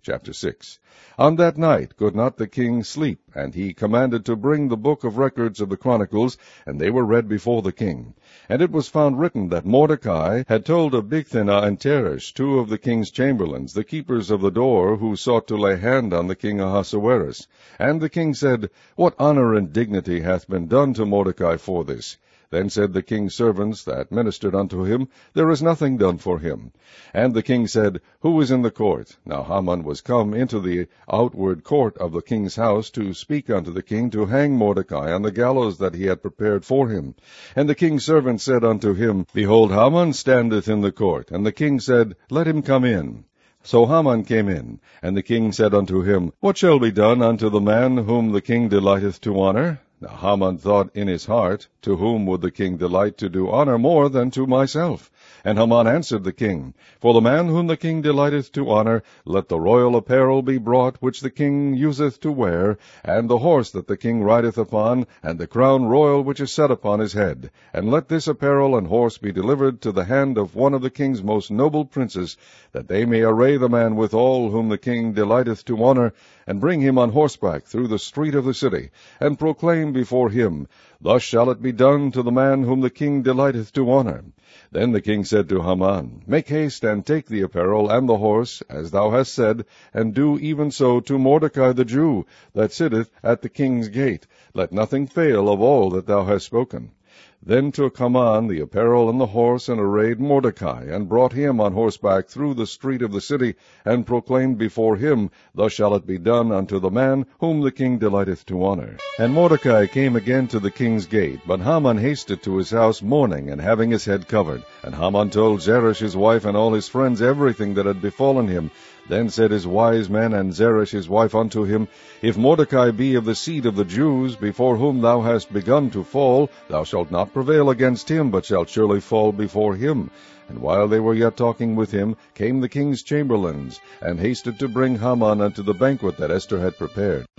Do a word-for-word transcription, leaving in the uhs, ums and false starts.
Chapter six. On that night could not the king sleep, and he commanded to bring the book of records of the Chronicles, and they were read before the king. And it was found written that Mordecai had told of Bigthana and Teresh, two of the king's chamberlains, the keepers of the door, who sought to lay hand on the king Ahasuerus. And the king said, What honor and dignity hath been done to Mordecai for this? Then said the king's servants that ministered unto him, There is nothing done for him. And the king said, Who is in the court? Now Haman was come into the outward court of the king's house to speak unto the king to hang Mordecai on the gallows that he had prepared for him. And the king's servant said unto him, Behold, Haman standeth in the court. And the king said, Let him come in. So Haman came in, and the king said unto him, What shall be done unto the man whom the king delighteth to honor? Now Haman thought in his heart, To whom would the king delight to do honor more than to myself? And Haman answered the king, For the man whom the king delighteth to honor, let the royal apparel be brought which the king useth to wear, and the horse that the king rideth upon, and the crown royal which is set upon his head. And let this apparel and horse be delivered to the hand of one of the king's most noble princes, that they may array the man withal whom the king delighteth to honor, and bring him on horseback through the street of the city, and proclaim before him, Thus shall it be done to the man whom the king delighteth to honor. Then the king said to Haman, Make haste, and take the apparel and the horse, as thou hast said, and do even so to Mordecai the Jew, that sitteth at the king's gate. Let nothing fail of all that thou hast spoken. Then took Haman the apparel and the horse, and arrayed Mordecai, and brought him on horseback through the street of the city, and proclaimed before him, Thus shall it be done unto the man whom the king delighteth to honor. And Mordecai came again to the king's gate, but Haman hasted to his house mourning, and having his head covered. And Haman told Zeresh his wife and all his friends everything that had befallen him. Then said his wise men and Zeresh his wife unto him, If Mordecai be of the seed of the Jews, before whom thou hast begun to fall, thou shalt not prevail against him, but shalt surely fall before him. And while they were yet talking with him, came the king's chamberlains, and hasted to bring Haman unto the banquet that Esther had prepared.